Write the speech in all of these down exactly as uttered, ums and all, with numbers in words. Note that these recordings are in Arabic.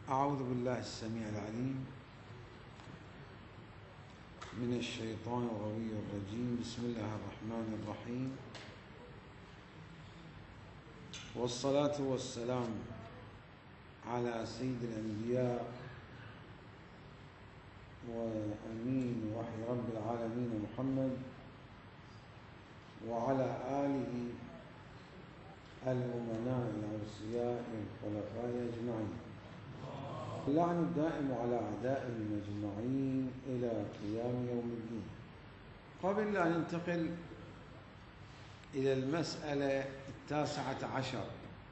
أعوذ بالله السميع العليم من الشيطان الغوي الرجيم. بسم الله الرحمن الرحيم، والصلاة والسلام على سيد الأنبياء وأمين وحي رب العالمين محمد وعلى آله الأمناء الأوصياء الخلفاء أجمعين، اللعن الدائم على أعدائهم أجمعين إلى قيام يوم الدين. قبل أن ننتقل إلى المسألة التاسعة عشر،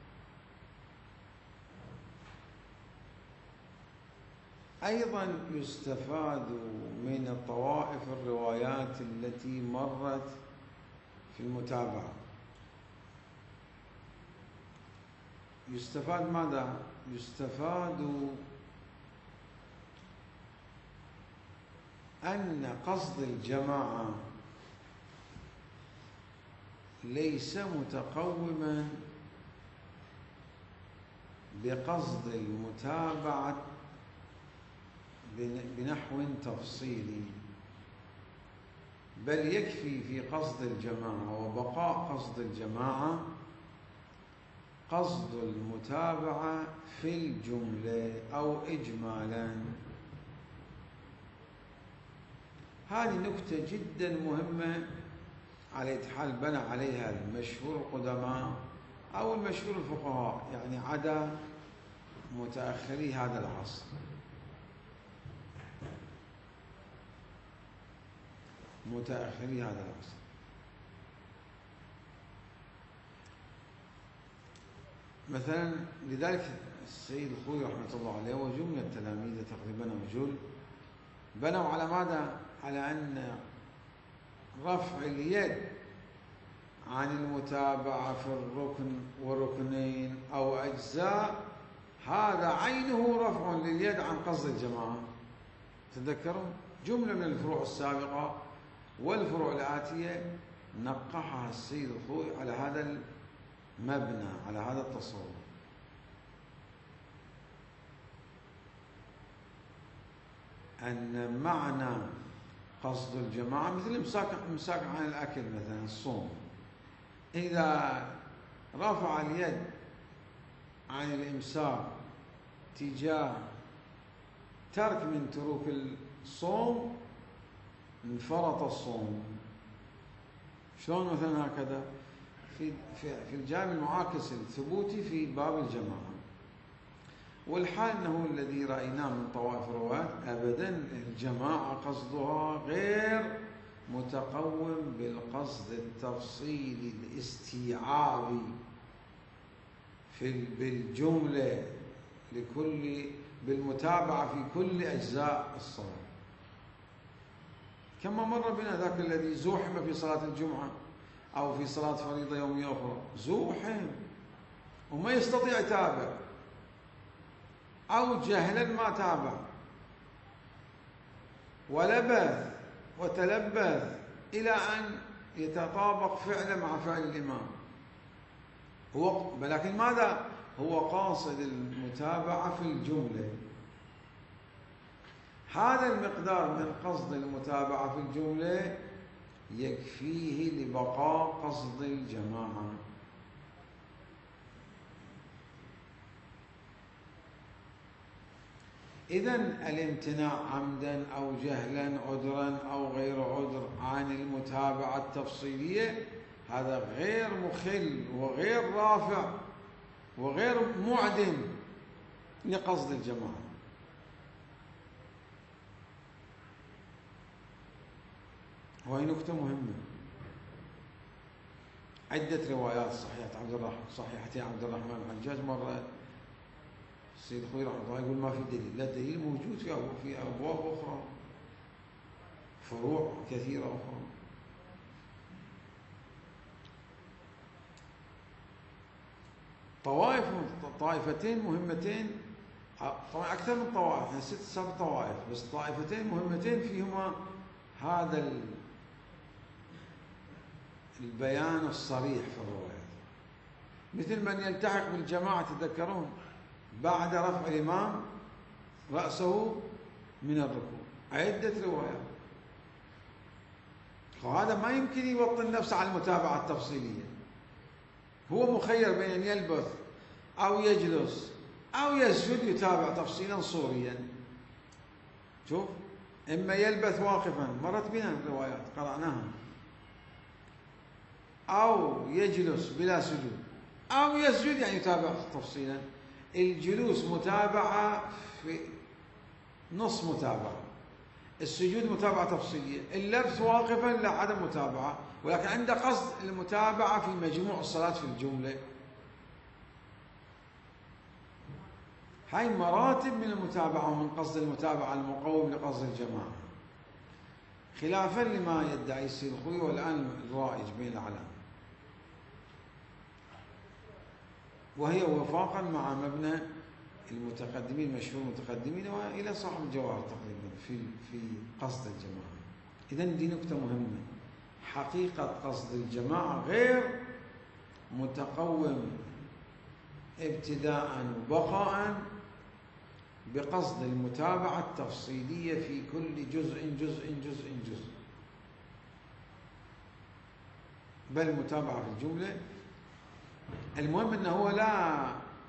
أيضا يستفاد من الطوائف الروايات التي مرت في المتابعة. يستفاد ماذا؟ يستفاد أن قصد الجماعة ليس متقوما بقصد المتابعة بنحو تفصيلي، بل يكفي في قصد الجماعة وبقاء قصد الجماعة قصد المتابعة في الجملة أو إجمالا. هذه نكتة جدا مهمة على حال بنى عليها المشهور القدماء أو المشهور الفقهاء، يعني عدا متأخري هذا العصر. متأخري هذا العصر مثلا، لذلك السيد الخوي رحمة الله عليه وجملة تلاميذه تقريبا وجل بنوا على ماذا؟ على أن رفع اليد عن المتابعة في الركن وركنين أو أجزاء هذا عينه رفع لليد عن قصد الجماعة. تذكروا جملة من الفروع السابقة والفروع الآتية نقحها السيد الخوي على هذا المبنى، على هذا التصور. أن معنى قصد الجماعة مثل امساك امساك عن الأكل مثلا الصوم، إذا رفع اليد عن الإمساك تجاه ترك من تروك الصوم انفرط الصوم. شلون مثلا هكذا في في في الجانب المعاكس الثبوتي في باب الجماعة. والحال أنه الذي رأيناه من طوائف الرواة أبدا الجماعة قصدها غير متقوم بالقصد التفصيلي الاستيعابي في بالجملة لكل بالمتابعة في كل أجزاء الصلاة، كما مر بنا ذاك الذي زوحم في صلاة الجمعة أو في صلاة فريضة يومية أخرى، زوحم وما يستطيع يتابع أو جهلا ما تابع ولبث وتلبث إلى أن يتطابق فعله مع فعل الإمام. هو ولكن ماذا؟ هو قاصد المتابعة في الجملة. هذا المقدار من قصد المتابعة في الجملة يكفيه لبقاء قصد الجماعة. إذن الامتناع عمدا أو جهلا عذرا أو غير عذر عن المتابعة التفصيلية هذا غير مخل وغير رافع وغير معدم لقصد الجماعة. وهي نكتة مهمة. عدة روايات صحيحة عبد الرحمن صحيحتين عبد الرحمن الحجاج مرة السيد الخوي رحمه الله يقول ما في دليل، لا الدليل موجود في في أبواب أخرى، فروع كثيرة أخرى. طوائف طائفتين مهمتين، طبعا أكثر من طوائف، يعني ست سبع طوائف، بس طائفتين مهمتين فيهما هذا البيان الصريح في الروايات. مثل من يلتحق بالجماعة، تذكرون بعد رفع الإمام رأسه من الركوع. عدة روايات. وهذا ما يمكن يوطن نفسه على المتابعة التفصيلية. هو مخير بين أن يلبث أو يجلس أو يسجد يتابع تفصيلا صوريا. شوف، إما يلبث واقفا، مرت بنا الروايات قرأناها، أو يجلس بلا سجود، أو يسجد يعني يتابع تفصيلا. الجلوس متابعة في نص متابعة، السجود متابعة تفصيلية، اللبس واقفا لا عدم متابعة، ولكن عنده قصد المتابعة في مجموع الصلاة في الجملة. هاي مراتب من المتابعة ومن قصد المتابعة المقوم لقصد الجماعة، خلافا لما يدعي السيد الخوئي والآن الرائج بين الأعلام، وهي وفاقا مع مبنى المتقدمين مشهور المتقدمين وإلى صاحب الجواهر تقريبا في في قصد الجماعة. إذن دي نكتة مهمة، حقيقة قصد الجماعة غير متقوم ابتداء وبقاء بقصد المتابعة التفصيلية في كل جزء جزء جزء جزء، بل المتابعة في الجملة. المهم أنه هو لا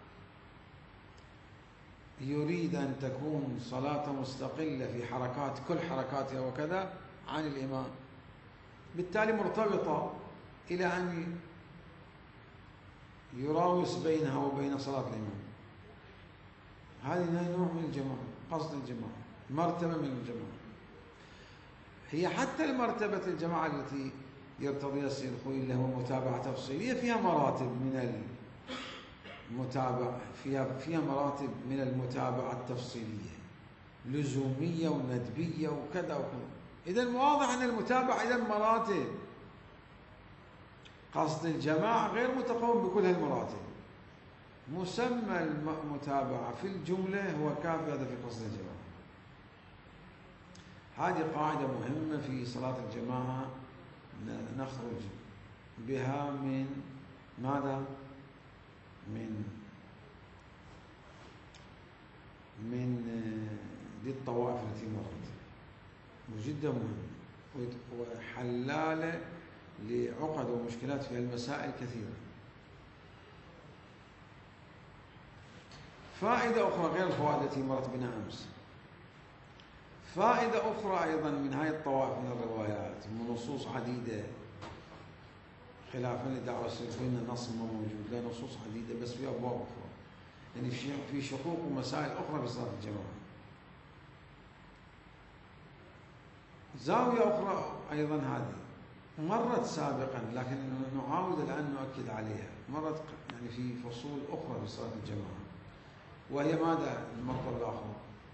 يريد أن تكون صلاة مستقلة في حركات كل حركاتها وكذا عن الإمام، بالتالي مرتبطة إلى أن يراوس بينها وبين صلاة الإمام. هذه نوع من الجماعة، قصد الجماعة، مرتبة من الجماعة. هي حتى المرتبة الجماعة التي يرتضيها السيد الخوئي اللي هو متابعة تفصيلية فيها مراتب من المتابعة، فيها فيها مراتب من المتابعة التفصيلية، لزومية وندبية وكذا وكذا. إذن واضح أن المتابعة إذن مراتب. قصد الجماعة غير متقوم بكل هالمراتب. مسمى المتابعة في الجملة هو كافي هذا في قصد الجماعة. هذه قاعدة مهمة في صلاة الجماعة نخرج بها من ماذا؟ من من دي الطوائف التي مرت، وجدا مهمة وحلالة لعقد ومشكلات في المسائل كثيرة. فائدة أخرى غير الفوائد التي مرت بنا أمس، فائدة أخرى أيضا من هذه الطوائف من الروايات من نصوص عديدة، خلافا لدعوى السيد الخوئي أن النص ما موجود، لا، نصوص عديدة بس في أبواب أخرى، يعني في شقوق ومسائل أخرى في صلاة الجماعة. زاوية أخرى أيضا هذه مرت سابقا لكن نعاود الآن نؤكد عليها، مرت يعني في فصول أخرى في صلاة الجماعة، وهي ماذا؟ المطلب الآخر،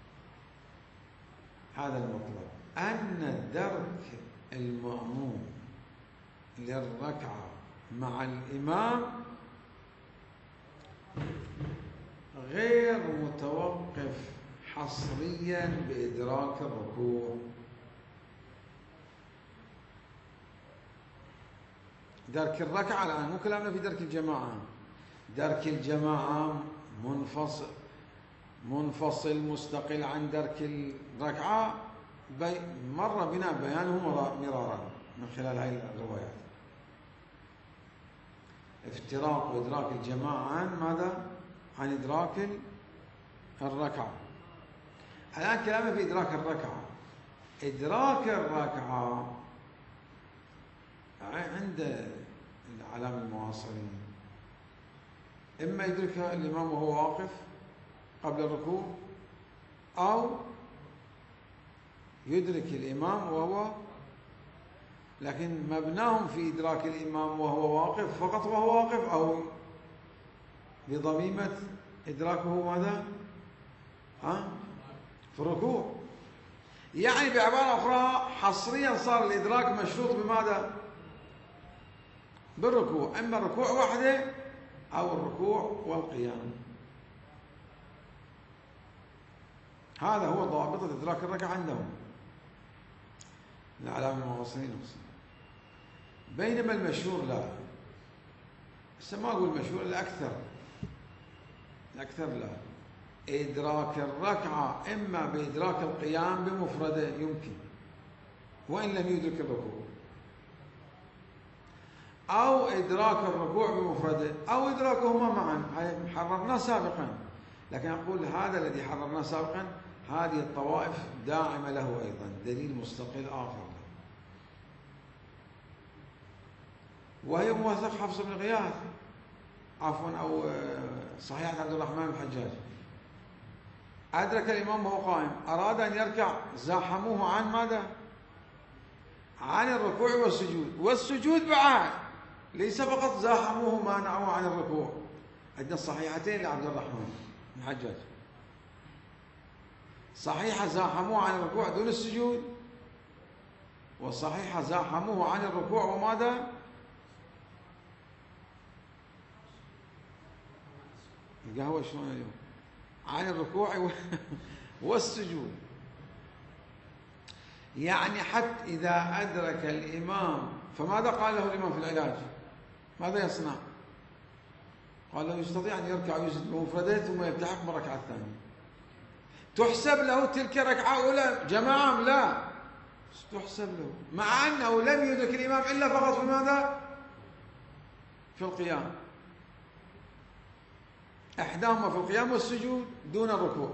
هذا المطلب أن درك المأموم للركعة مع الإمام غير متوقف حصريا بإدراك الركوع. درك الركعة الآن مو كلامنا في درك الجماعة، درك الجماعة منفصل منفصل مستقل عن درك الركعة، مر بنا بيانه مرارا من خلال هذه الروايات. افتراق وإدراك الجماعة عن ماذا؟ عن إدراك الركعة. الآن كلامنا في إدراك الركعة. إدراك الركعة عند الأعلام المعاصرين إما يدركها الإمام وهو واقف قبل الركوع، أو يدرك الإمام وهو، لكن مبناهم في إدراك الإمام وهو واقف فقط وهو واقف، أو بضميمة إدراكه ماذا؟ ها؟ في الركوع. يعني بعبارة أخرى حصريا صار الإدراك مشروط بماذا؟ بالركوع، إما الركوع وحده أو الركوع والقيام. هذا هو ضابط إدراك الركعة عندهم الأعلام المعاصرين. بينما المشهور لا، بس ما أقول مشهور، الأكثر الأكثر لا، إدراك الركعة إما بإدراك القيام بمفرده يمكن وإن لم يدرك الركوع، أو إدراك الركوع بمفرده، أو إدراكهما معا. حررناه سابقا، لكن أقول هذا الذي حررناه سابقا هذه الطوائف داعمة له أيضا، دليل مستقل آخر، وهي موثق حفص بن غياث عفوا أو صحيحة عبد الرحمن بن الحجاج. أدرك الإمام وهو قائم، أراد أن يركع، زاحموه عن ماذا؟ عن الركوع والسجود، والسجود بعد، ليس فقط زاحموه مانعوه عن الركوع. عندنا الصحيحتين لعبد الرحمن بن الحجاج، صحيحة زاحموه عن الركوع دون السجود، وصحيحة زاحموه عن الركوع وماذا؟ القهوة شلون اليوم؟ عن الركوع والسجود. يعني حتى إذا أدرك الإمام، فماذا قال له الإمام في العلاج؟ ماذا يصنع؟ قال له يستطيع أن يركع ويسجد بمفرده ثم يلتحق بالركعة الثانية. تحسب له تلك ركعة أولى جماعة؟ لا، تحسب له، مع أنه لم يدرك الإمام إلا فقط في ماذا؟ في القيام. إحداهما في القيام والسجود دون الركوع،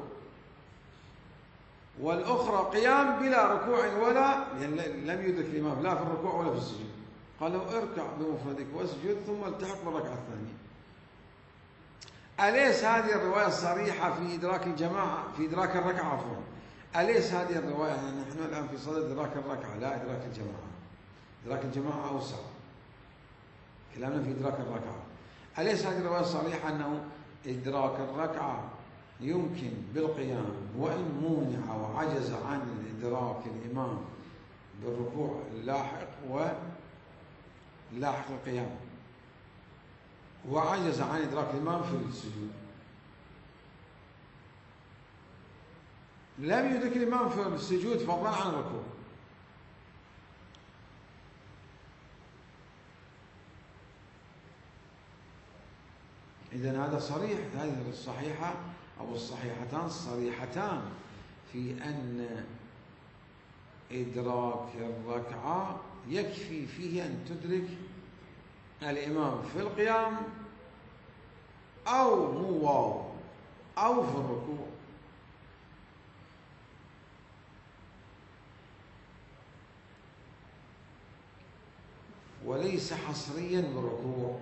والأخرى قيام بلا ركوع ولا، يعني لم يدرك الإمام لا في الركوع ولا في السجود. قال له اركع بمفردك واسجد ثم التحق بالركعة الثانية. أليس هذه الرواية الصريحة في إدراك الجماعة، في إدراك الركعة عفوا، أليس هذه الرواية، نحن الآن في صدد إدراك الركعة لا إدراك الجماعة، إدراك الجماعة أوسع، كلامنا في إدراك الركعة. أليس هذه الرواية الصريحة أنه إدراك الركعة يمكن بالقيام، وإن مونع وعجز عن إدراك الإمام بالركوع اللاحق ولاحق القيام، وعجز عن إدراك الإمام في السجود. لم يدرك الإمام في السجود فضلا عن الركوع. إذن هذا صريح، هذه الصحيحة أو الصحيحتان صريحتان في أن إدراك الركعة يكفي فيه أن تدرك الإمام في القيام أو مو واو أو في الركوع. وليس حصريا بالركوع.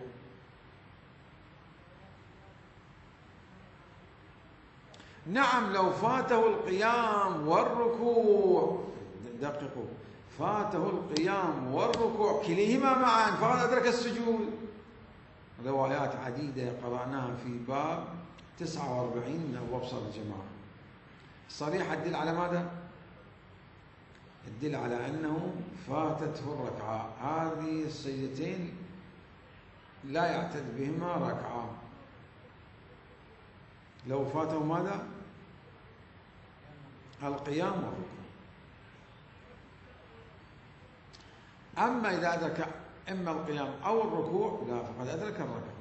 نعم لو فاته القيام والركوع، دققوا، فاته القيام والركوع كليهما معا فقد أدرك السجود. روايات عديدة قرأناها في باب تسعة وأربعين من أبواب صلاة الجماعة صريحة تدل على ماذا؟ تدل على أنه فاتته الركعة. هذه السجدتين لا يعتد بهما ركعة لو فاته ماذا؟ القيام والركوع. أما إذا أدرك إما القيام أو الركوع لا، فقد أدرك الركعة.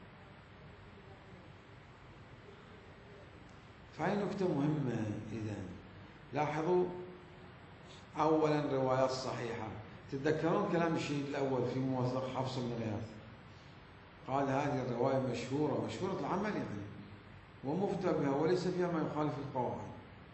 فهي نكتة مهمة. إذن لاحظوا أولا روايات صحيحة. تتذكرون كلام الشهيد الأول في موثق حفص بن غياث، قال هذه الرواية مشهورة، مشهورة العمل يعني، ومفتى بها وليس فيها ما يخالف القواعد.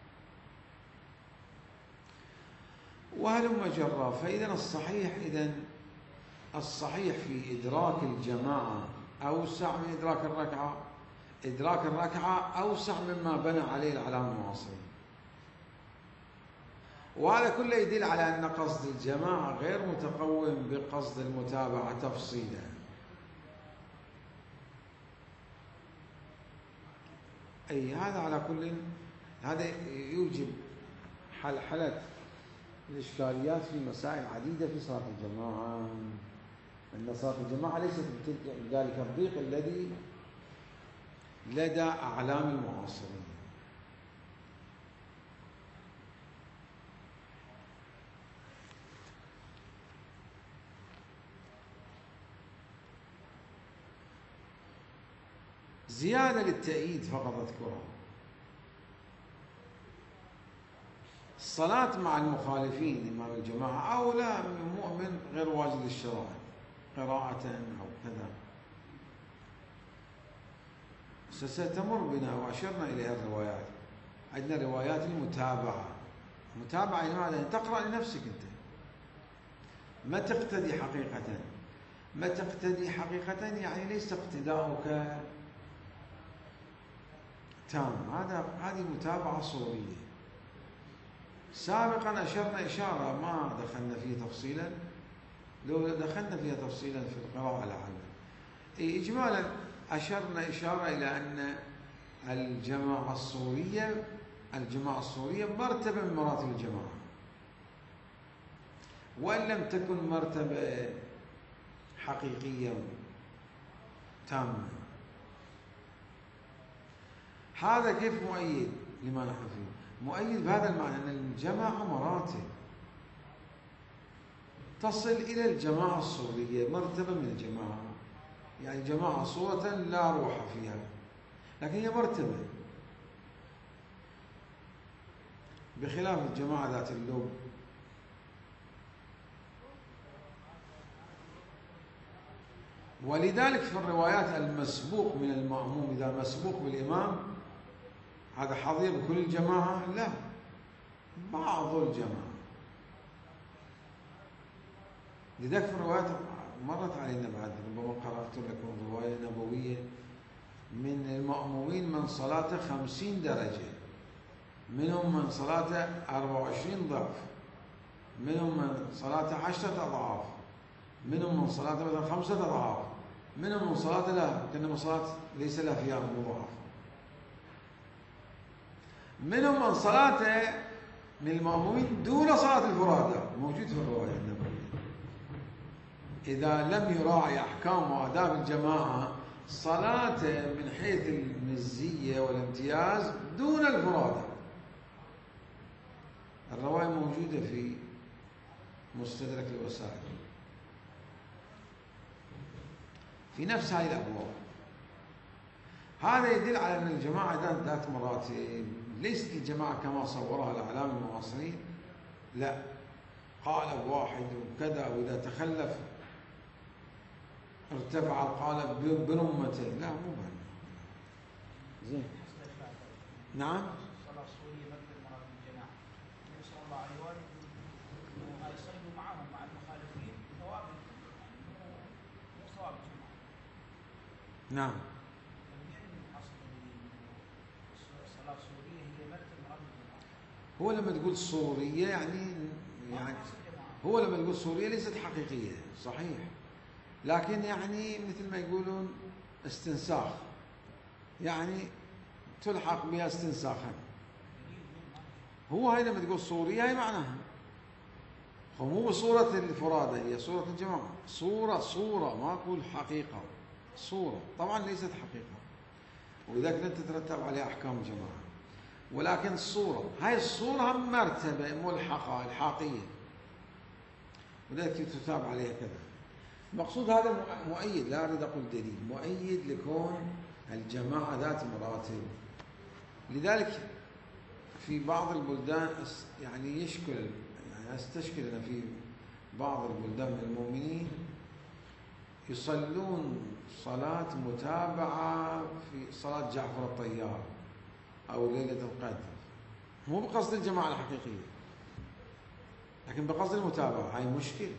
وهلم جرا. فإذا الصحيح، إذن الصحيح في إدراك الجماعة أوسع من إدراك الركعة. إدراك الركعة أوسع مما بنى عليه العلامة المعاصرين. وهذا كله يدل على أن قصد الجماعة غير متقوم بقصد المتابعة تفصيلا. أي هذا على كل، هذا يوجب حلحلة الإشكاليات في مسائل عديدة في صلاة الجماعة. أن صلاة الجماعة ليست بذلك الضيق الذي لدى أعلام المعاصرين. زيادة للتأييد فقط أذكرها. الصلاة مع المخالفين إمام الجماعة أولى من مؤمن غير واجد الشرائع قراءة أو كذا. ستمر بنا وأشرنا إليها الروايات. عندنا روايات المتابعة. متابعة لماذا؟ يعني تقرأ لنفسك أنت، ما تقتدي حقيقة. ما تقتدي حقيقة يعني ليس اقتداؤك تام، هذا هذه متابعة صورية. سابقا أشرنا إشارة ما دخلنا فيه تفصيلا، لو دخلنا فيها تفصيلا في القراءة العامة. إجمالا أشرنا إشارة إلى أن الجماعة الصورية الجماعة الصورية مرتبة من مراتب الجماعة، وإن لم تكن مرتبة حقيقية تامة. هذا كيف مؤيد لما نحن فيه؟ مؤيد بهذا المعنى أن الجماعة مراتب تصل إلى الجماعة الصورية، مرتبة من الجماعة، يعني جماعة صورة لا روح فيها، لكن هي مرتبة، بخلاف الجماعة ذات اللب. ولذلك في الروايات المسبوق من المأموم، إذا مسبوق بالإمام هذا حظير بكل الجماعة؟ لا، بعض الجماعة. لذلك في الروايات مرت علينا بعد، ربما قرأت لكم رواية نبوية من المأمومين من صلاته خمسين درجة، منهم من صلاته أربعة وعشرين ضعف، منهم من صلاته عشرة أضعاف، منهم من صلاته مثلا خمسة أضعاف، منهم من صلاته لا كأنما صلاة ليس لها فيها مضاعف، منهم من صلاته من المأمومين دون صلاة الفرادى، موجود في الرواية النبوية. إذا لم يراعي أحكام وآداب الجماعة صلاته من حيث المزية والامتياز دون الفرادى. الرواية موجودة في مستدرك الوسائل في نفس هذه الأبواب. هذا يدل على أن الجماعة ذات مراتب، ليست الجماعة كما صورها الأعلام المعاصرين، لا قالب واحد وكذا، وإذا تخلف ارتفع القالب برمته، لا مو بهذا. زين. نعم. الصلاة الصورية مثل مراتب الجماعة. النبي صلى الله عليه وآله إنه يصلوا معهم مع المخالفين ثواب مو ثواب الجماعة. نعم. الصلاة الصورية هي مرتبة مراتب الجماعة. هو لما تقول صورية يعني يعني هو لما تقول صورية ليست حقيقية، صحيح، لكن يعني مثل ما يقولون استنساخ، يعني تلحق بها استنساخا. هو هاي لما تقول صورية هي معناها هو مو بصورة الفرادى، هي صورة الجماعة، صورة صورة ما أقول حقيقة، صورة طبعا ليست حقيقة، ولذلك لن تترتب عليها أحكام الجماعة، ولكن الصورة هاي الصورة هم مرتبة ملحقة الحاقية، ولذلك تتابع عليها كذا. المقصود هذا مؤيد، لا أريد أقول دليل، مؤيد لكون الجماعة ذات مراتب. لذلك في بعض البلدان يعني يشكل يعني استشكل أنا في بعض البلدان من المؤمنين يصلون صلاة متابعة في صلاة جعفر الطيار أو ليلة القدر، مو بقصد الجماعة الحقيقية لكن بقصد المتابعة. هاي مشكلة.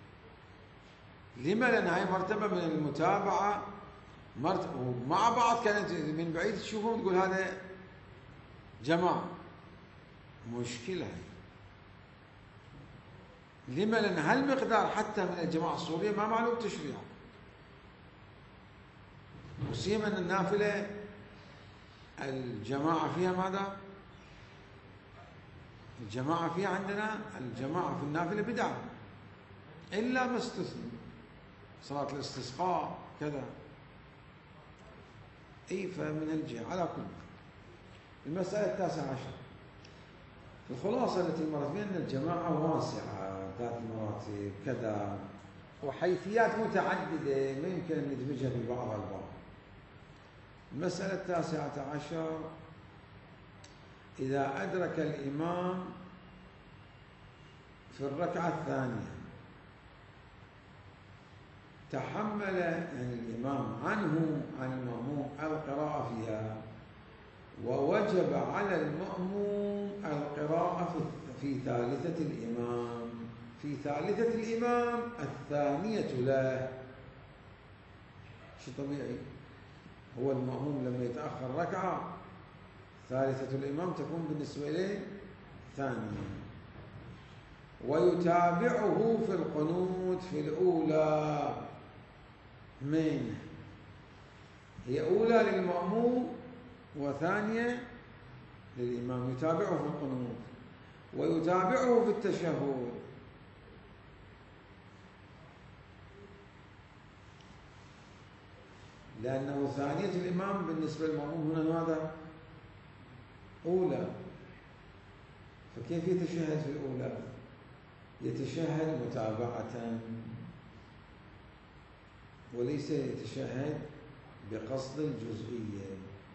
لما؟ لأن هاي مرتبة من المتابعة، مرتبة ومع بعض كانت من بعيد تشوفهم تقول هذا جماعة، مشكلة هاي. لما؟ لأن هالمقدار حتى من الجماعة الصورية ما معلوم تشريعه، وسيما أن النافلة الجماعة فيها ماذا؟ الجماعة فيها عندنا الجماعة في النافلة بدعة إلا ما استثنى، صلاة الاستسقاء كذا. أي فمن الجهة على كل. المسألة التاسعة عشر، الخلاصة التي مرت بها أن الجماعة واسعة ذات مراتب كذا وحيثيات متعددة ما يمكن أن ندمجها في بعضها البعض. المسألة التاسعة عشر، إذا أدرك الإمام في الركعة الثانية تحمل يعني الإمام عنه عن المأموم القراءة فيها، ووجب على المأموم القراءة في ثالثة الإمام في ثالثة الإمام الثانية له. شيء طبيعي، هو المأموم لما يتأخر ركعة ثالثة الإمام تكون بالنسبة إليه ثانية، ويتابعه في القنوت في الأولى. من هي أولى للمأموم وثانية للإمام، يتابعه في القنوت ويتابعه في التشهد. لأنه ثانية الإمام بالنسبة للمأموم هنا ماذا؟ أولى، فكيف يتشهد في الأولى؟ يتشهد متابعة وليس يتشهد بقصد الجزئية.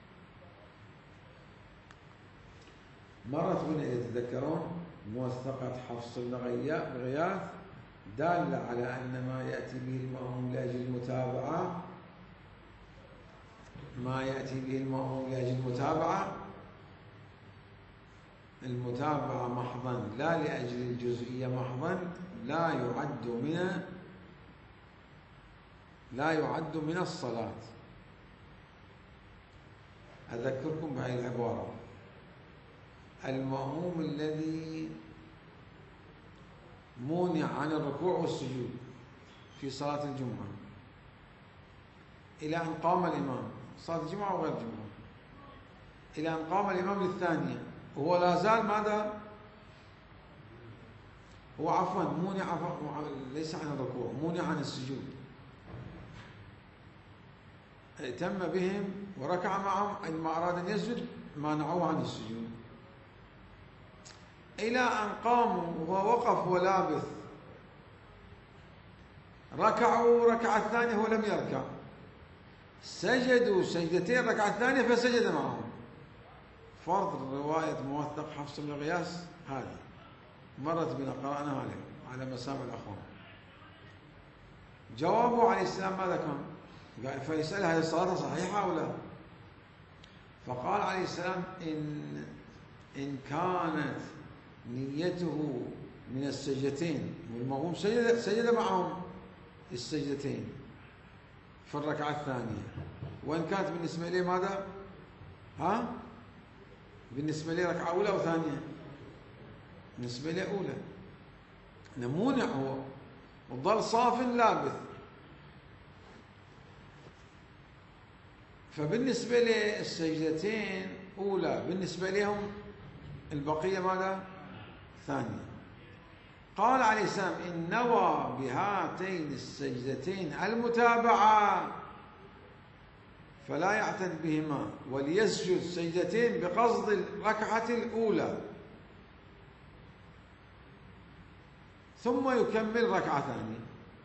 مرت بنا إذا تذكرون موثقة حفص بن غياث دالة على أن ما يأتي به المأموم لأجل المتابعة ما يأتي به المأموم لأجل المتابعة المتابعة محضا لا لأجل الجزئية محضا لا يعد من لا يعد من الصلاة. أذكركم بهذه العبارة: المأموم الذي مونع عن الركوع والسجود في صلاة الجمعة إلى أن قام الإمام، صلاة الجمعة وغير الجمعة، إلى أن قام الإمام للثانية وهو لا زال ماذا؟ هو عفوا مونع ليس عن الركوع، مونع عن السجود، ائتم بهم وركع معهم، عندما أراد أن يسجد مانعوه عن السجود، إلى أن قاموا وهو وقف ولابث، ركعوا ركعة الثانية هو لم يركع، سجدوا سجدتين الركعة الثانية فسجد معهم. فرض رواية موثق حفص بن غياث هذه مرت بنا قرأناها عليه على مسامع الأخوان. جوابه عليه السلام ماذا كان؟ قال فيسأل هل الصلاة صحيحة أو لا؟ فقال عليه السلام إن إن كانت نيته من السجدتين والمأموم سجد سجد معهم السجدتين في الركعة الثانية، وإن كانت بالنسبة لي ماذا؟ ها؟ بالنسبة لي ركعة أولى أو ثانية؟ بالنسبة لي أولى، نمونع هو وظل صاف لابث، فبالنسبة لي السجدتين أولى، بالنسبة لهم البقية ماذا؟ ثانية. قال عليه السلام إن نوى بهاتين السجدتين المتابعة فلا يعتد بهما وليسجد سجدتين بقصد الركعة الأولى ثم يكمل ركعة ثانية.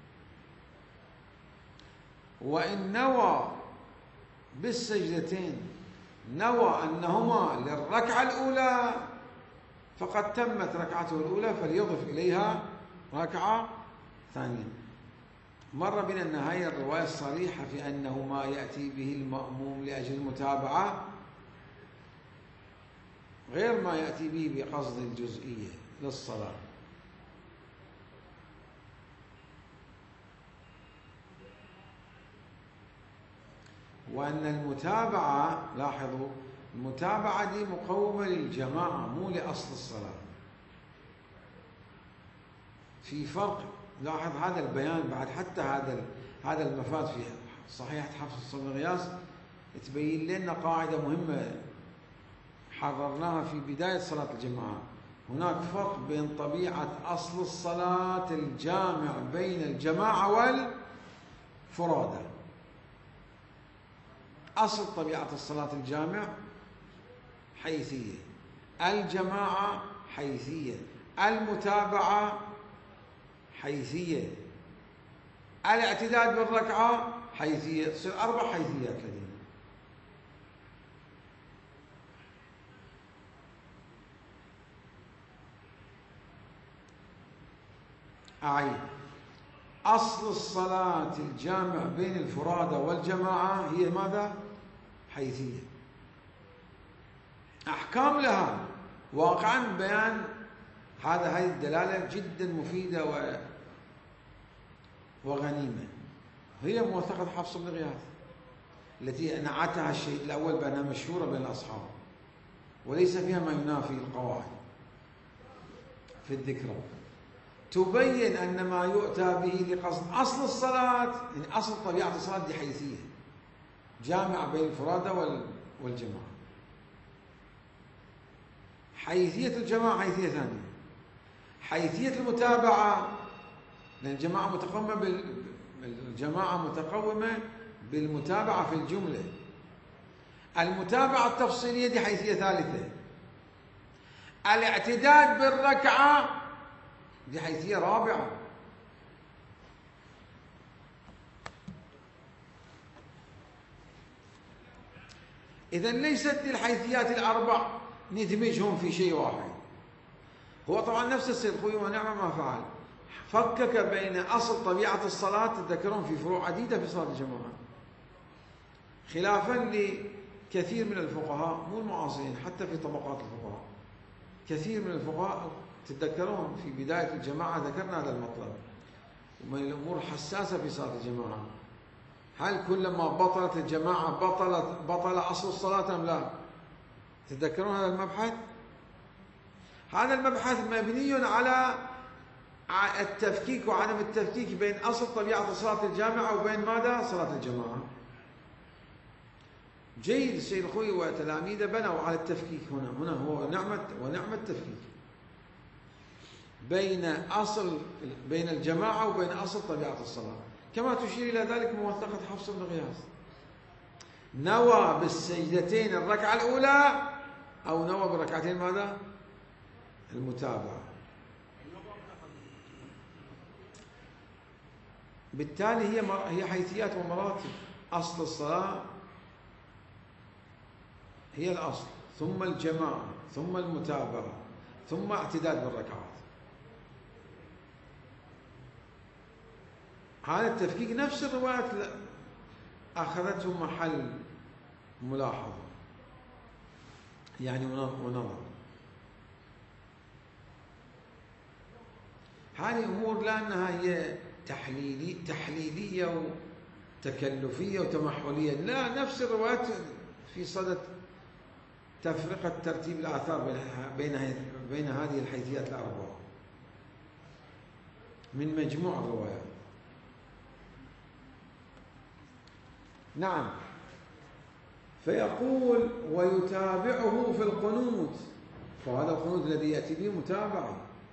وإن نوى بالسجدتين نوى أنهما للركعة الأولى فقد تمت ركعته الأولى فليضف إليها ركعة ثانية. مر بنا النهاية الرواية الصريحة في أنه ما يأتي به المأموم لأجل المتابعة غير ما يأتي به بقصد الجزئية للصلاة. وأن المتابعة، لاحظوا المتابعة دي مقومة للجماعة مو لأصل الصلاة. في فرق، لاحظ هذا البيان بعد، حتى هذا هذا المفاد في صحيحة حفص بن غياث تبين لنا قاعدة مهمة حررناها في بداية صلاة الجماعة. هناك فرق بين طبيعة أصل الصلاة الجامع بين الجماعة والفرادى. أصل طبيعة الصلاة الجامع حيثية، الجماعة حيثية، المتابعة حيثية، الاعتداد بالركعة حيثية، تصير أربع حيثيات لدينا. أعيد: أصل الصلاة الجامع بين الفرادى والجماعة هي ماذا؟ حيثية. أحكام لها واقعا بيان هذا. هذه الدلالة جدا مفيدة و... وغنيمة. هي موثقة حفص بن غياث التي نعتها الشيء الأول بأنها مشهورة بين الأصحاب وليس فيها ما ينافي القواعد في الذكرى. تبين أن ما يؤتى به لقصد أصل الصلاة، يعني أصل طبيعة الصلاة دي حيثية جامعة بين الفرادى والجماعة. حيثية الجماعة حيثية ثانية. حيثية المتابعة، لأن الجماعة متقومة بال... الجماعة متقومة بالمتابعة في الجملة. المتابعة التفصيلية دي حيثية ثالثة. الاعتداد بالركعة دي حيثية رابعة. إذن ليست الحيثيات الأربع ندمجهم في شيء واحد. هو طبعا نفس السيد خوي ونعم ما فعل، فكك بين أصل طبيعة الصلاة تذكرون في فروع عديدة في صلاة الجماعة، خلافا لكثير من الفقهاء مو المعاصرين، حتى في طبقات الفقهاء كثير من الفقهاء تتذكرون في بداية الجماعة ذكرنا هذا المطلب. ومن الأمور الحساسة في صلاة الجماعة، هل كلما بطلت الجماعة بطلت بطل أصل الصلاة أم لا؟ تتذكرون هذا المبحث؟ هذا المبحث مبني على التفكيك وعدم التفكيك بين أصل طبيعة صلاة الجامعة وبين ماذا؟ صلاة الجماعة. جيد السيد الخوي وتلاميذه بنوا على التفكيك هنا هنا هو نعمة ونعمة التفكيك بين أصل بين الجماعة وبين أصل طبيعة الصلاة، كما تشير إلى ذلك موثقة حفص بن غياث. نوى بالسجدتين الركعة الأولى أو نوى بركعتين ماذا؟ المتابعة. بالتالي هي هي حيثيات ومراتب. أصل الصلاة هي الأصل، ثم الجماعة، ثم المتابعة، ثم اعتداد بالركعات. هذا التفكيك نفس الروايات أخذته محل ملاحظة يعني ونظر. هذه أمور لأنها هي تحليلي تحليلية وتكلفية وتمحولية، لا نفس الروايات في صدد تفرقة ترتيب الآثار بين بين هذه الحيثيات الأربعة من مجموع الروايات. نعم. فيقول ويتابعه في القنوت، فهذا القنوت الذي يأتي به متابعة،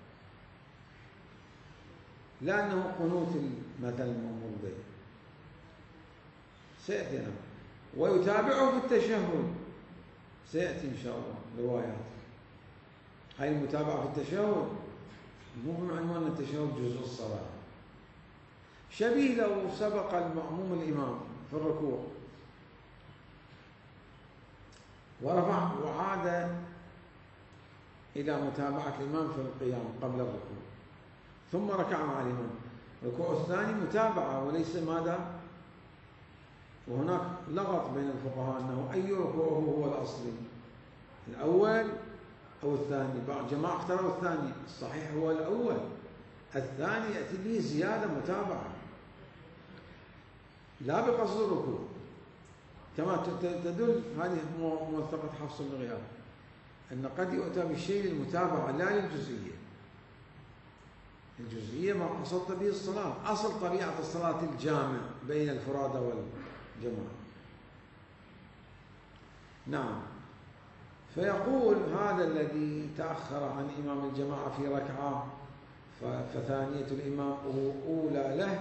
لأنه قنوت مثل المأمور به سيأتي. نعم. ويتابعه في التشهد سيأتي إن شاء الله روايات. هاي المتابعة في التشهد مو بمعنى التشهد جزء الصلاة، شبيه لو سبق المأموم الإمام في الركوع ورفع وعاد إلى متابعة الإمام في القيام قبل الركوع ثم ركع مع الإمام. الركوع الثاني متابعة وليس ماذا؟ وهناك لغط بين الفقهاء أنه أي ركوع هو الأصلي، الأول أو الثاني. بعض جماعة اختاروا الثاني، الصحيح هو الأول، الثاني يأتي به زيادة متابعة لا بقصد الركوع، كما تدل هذه موثقة حفص بن غياث أن قد يؤتى بالشيء للمتابعة لا للجزئية. الجزئية ما قصدت به الصلاة، أصل طبيعة الصلاة الجامع بين الفرادى والجماعة. نعم. فيقول هذا الذي تأخر عن إمام الجماعة في ركعة فثانية الإمام أولى له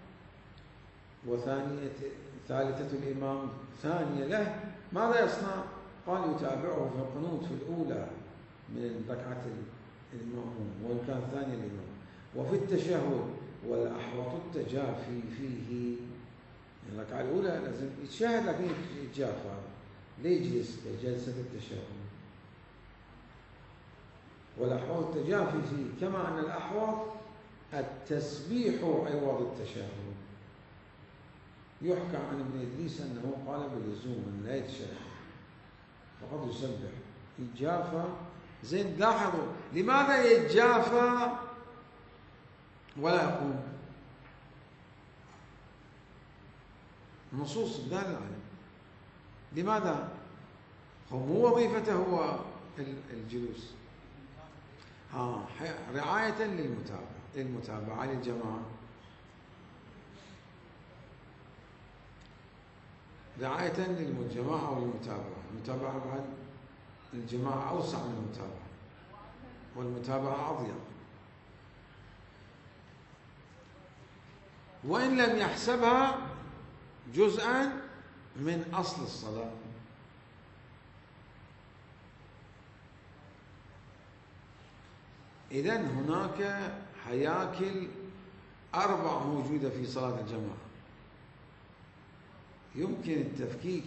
وثانية ثالثة الإمام ثانية له، ماذا يصنع؟ قال يتابعه في القنوت في الأولى من ركعة المأموم وإن كان ثانية الإمام، وفي التشهد والأحوط التجافي فيه. الركعة الأولى لازم يتشاهد لكن يتجافى، ليجلس جلسة التشهد، والأحوط التجافي فيه، كما أن الأحوط التسبيح عوض التشهد. يحكى عن ابن إدريس أنه قال باللزوم أن لا يتشهد فقد يسبح يتجافى. زين لاحظوا لماذا يتجافى ولا يقوم؟ النصوص دالة عليه. لماذا؟ مو وظيفته هو الجلوس، ها رعاية للمتابعة للمتابعة للجماعة، رعاية للجماعة والمتابعة. المتابعة بعد الجماعة أوسع من المتابعة، والمتابعة أضيق. وإن لم يحسبها جزءا من أصل الصلاة. إذن هناك هياكل أربع موجودة في صلاة الجماعة، يمكن التفكيك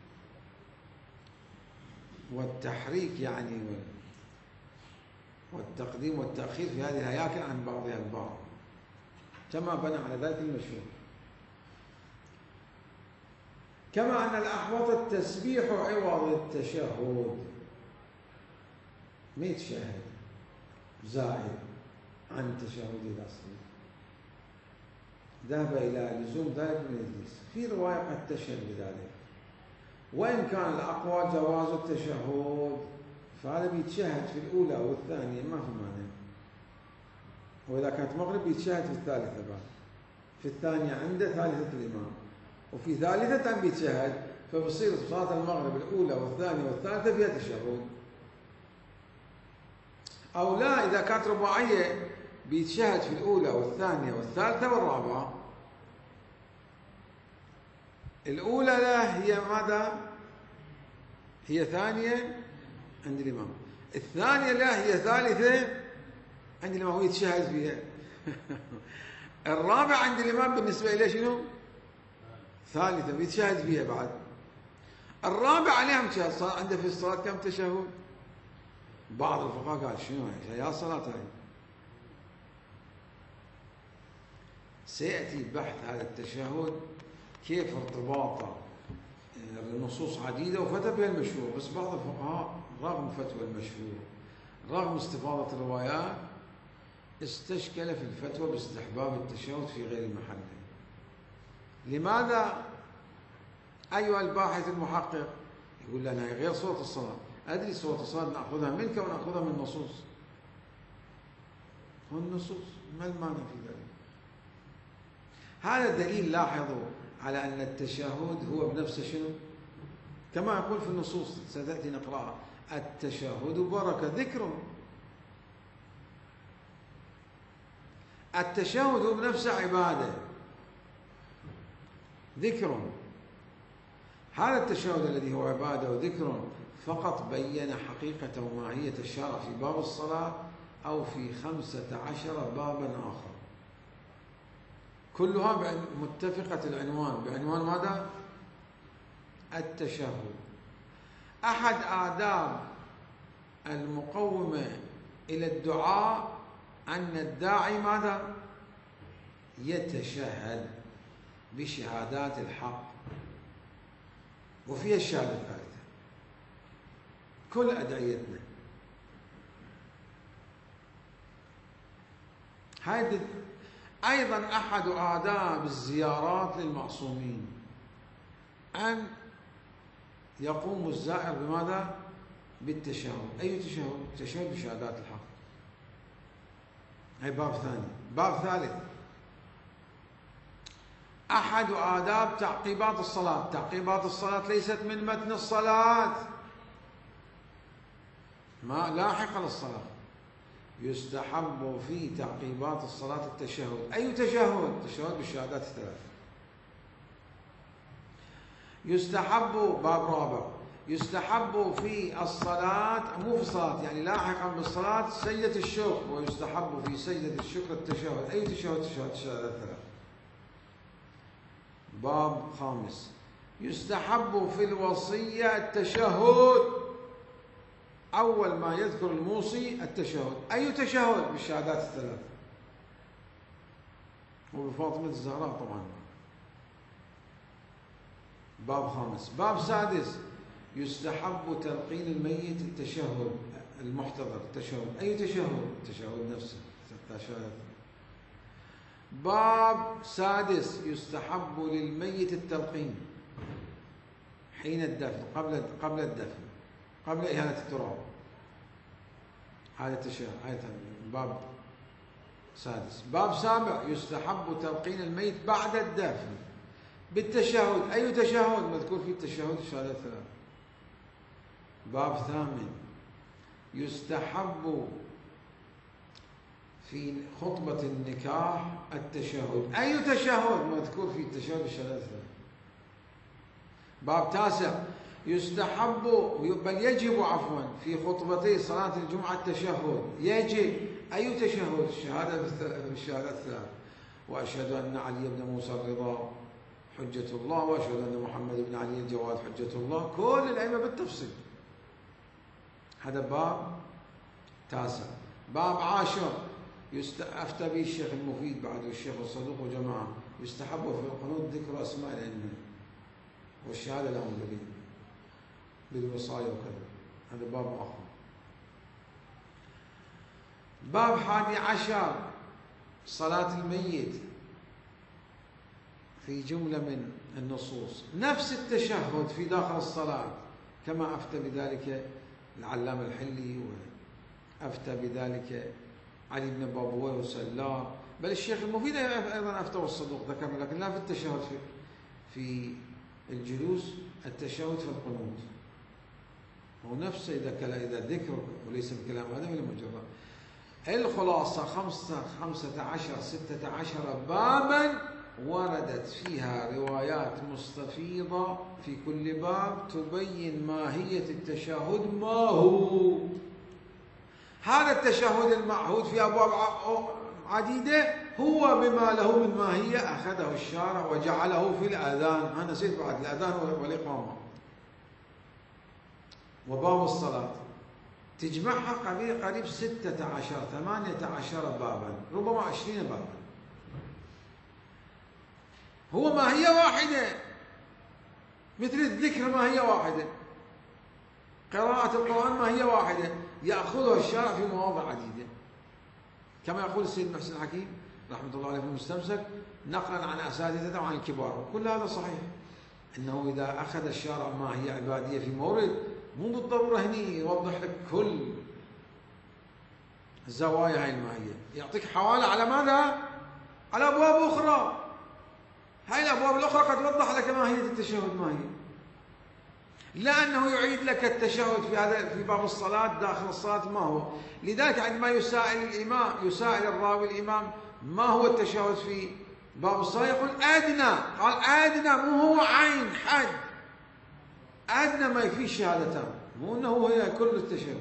والتحريك يعني والتقديم والتأخير في هذه الهياكل عن بعضها البعض كما بنى على ذلك المشهور. كما أن الأحوط التسبيح عوض التشهد، ما يتشهد زائد عن التشهد الأصلي. ذهب إلى لزوم ذلك من إدريس. في رواية قد تشهد بذلك، وإن كان الأقوى جواز التشهد، فهذا بيتشهد في الأولى والثانية ما في مانع. وإذا كانت مغرب بيتشهد في الثالثة بعد، في الثانية عنده ثالثة الإمام، وفي ثالثة بيتشهد، فبصير صلاة المغرب الأولى والثانية والثالثة فيها تشهد. أو لا، إذا كانت رباعية بيتشهد في الأولى والثانية والثالثة والرابعة. الأولى لا هي ماذا؟ هي ثانية عند الإمام. الثانية لا هي ثالثة عند الإمام، هو يتشهد فيها. الرابعة عند الإمام بالنسبة إليه شنو؟ ثالثة بيتشهد فيها بعد. الرابعة عليها مشهد، عنده في الصلاة كم تشهد؟ بعض الفقهاء قال شنو يا صلاة هاي؟ سيأتي بحث هذا التشهد كيف ارتباطه النصوص عديدة وفتى بها المشهور، بس بعض الفقهاء رغم فتوى المشهور رغم استفاضة الروايات استشكل في الفتوى باستحباب التشهد في غير محله. لماذا أيها الباحث المحقق؟ يقول لنا هي غير صورة الصلاة. أدري صورة الصلاة نأخذها منك ونأخذها من النصوص. والنصوص ما المعنى في ذلك؟ هذا دليل لاحظوا على أن التشهد هو بنفسه شنو؟ كما يقول في النصوص ستأتي نقرأها: التشهد بركة ذكر. التشهد هو بنفسه عبادة ذكر. هذا التشهد الذي هو عبادة وذكر فقط بين حقيقة وماهية الشرع في باب الصلاة أو في خمسة عشر بابا آخر، كلها متفقة العنوان بعنوان ماذا؟ التشهد. أحد آداب المقومة إلى الدعاء أن الداعي ماذا؟ يتشهد بشهادات الحق، وفيها الشهادة الثالثة كل أدعيتنا. هذه أيضا أحد آداب الزيارات للمعصومين أن يقوم الزائر بماذا؟ بالتشهد. أي تشهد؟ تشهد بشهادات الحق. هي باب ثاني. باب ثالث: أحد آداب تعقيبات الصلاة. تعقيبات الصلاة ليست من متن الصلاة، ما لاحق للصلاة. يستحب في تعقيبات الصلاة التشهد. أي تشهد؟ تشهد بالشهادات الثلاث. يستحب باب رابع: يستحب في الصلاة، مو في الصلاة يعني لاحقا بالصلاة، سجدة الشكر، ويستحب في سجدة الشكر التشهد. أي تشهد؟ تشهد الشهادات الثلاث. باب خامس: يستحب في الوصية التشهد. أول ما يذكر الموصي التشهد. أي تشهد؟ بالشهادات الثلاث. وبفاطمة الزهراء طبعا. باب خامس. باب سادس. يستحب تلقين الميت التشهد المحتضر. التشهد أي تشهد؟ التشهد نفسه. باب سادس. يستحب للميت التلقين حين الدفن، قبل قبل الدفن، قبل إهانة التراب. هذا التشهد. هذا باب سادس. باب سابع. يستحب تلقين الميت بعد الدفن بالتشهد. أي تشهد؟ مذكور في التشهد الشهادة الثلاث. باب ثامن. يستحب في خطبة النكاح التشهد. أي تشهد؟ مذكور في التشهد الشهادة الثلاث. باب تاسع. يستحب بل يجب عفوا في خطبتي صلاة الجمعة التشهد. يجب. أي تشهد؟ الشهادة الشهادة الثلاث. وأشهد أن علي بن موسى الرضا حجة الله، وأشهد أن محمد بن علي الجواد حجة الله. كل الأئمة بالتفصيل. هذا باب تاسع. باب عاشر. أفتى به الشيخ المفيد بعد الشيخ الصدوق وجماعة. يستحب في القنوت ذكر أسماء الأئمة والشهادة لهم بالوصايا وكذا. هذا باب آخر. باب حادي عشر. صلاة الميت في جملة من النصوص نفس التشهد في داخل الصلاة، كما أفتى بذلك العلامة الحلي، وأفتى بذلك علي بن بابويه وسلار، بل الشيخ المفيد أيضا أفتى والصدوق ذكرنا، لكن لا في التشهد في, في الجلوس، التشهد في القنوت هو نفسه إذا كلا إذا ذكر وليس الكلام هذا من المجرد. الخلاصة خمسة خمسة عشر ستة عشر بابا وردت فيها روايات مستفيضة في كل باب تبين ماهية التشهد ما هو. هذا التشهد المعهود في أبواب عديدة هو بما له من ماهية أخذه الشارع وجعله في الأذان. أنا نسيت بعد الأذان والإقامة. وباب الصلاة تجمعها قريب قريب ستة عشر ثمانية عشر بابا، ربما عشرين بابا. هو ماهية واحدة، مثل الذكر ماهية واحدة، قراءة القرآن ماهية واحدة، يأخذها الشارع في مواضع عديدة، كما يقول السيد محسن الحكيم رحمة الله عليه في المستمسك نقلا عن أساتذته وعن الكبار. وكل هذا صحيح، إنه إذا أخذ الشارع ماهية عبادية في مورد مو بالضرورة هني يوضح لك كل زوايا هاي الماهية، يعطيك حوالة على ماذا؟ على أبواب أخرى. هاي الأبواب الأخرى قد توضح لك ماهية التشهد ما هي، لا أنه يعيد لك التشهد في هذا في باب الصلاة داخل الصلاة ما هو. لذلك عندما يسائل الإمام يسائل الراوي الإمام ما هو التشهد في باب الصلاة يقول أدنى، قال أدنى مو هو عين حد، أدنى ما يفيه شهادتان، مو أنه هي كل التشهد.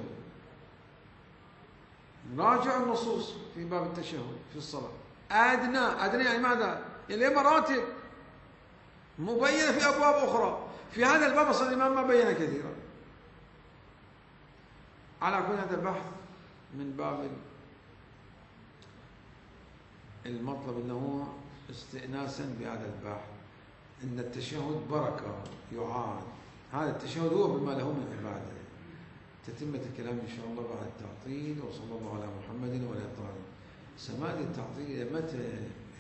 راجع النصوص في باب التشهد في الصلاة. أدنى، أدنى يعني ماذا؟ يعني مراتب مبينة في أبواب أخرى، في هذا الباب أصلا الإمام ما بين كثيرا. على كل هذا بحث من باب المطلب أنه استئناسا بهذا البحث أن التشهد بركة يعاد. هذا التشهد هو بما له من عبادة. تتمة الكلام إن شاء الله بعد التعطيل. وصلى الله على محمد وعلى آله. سماد التعطيل متى؟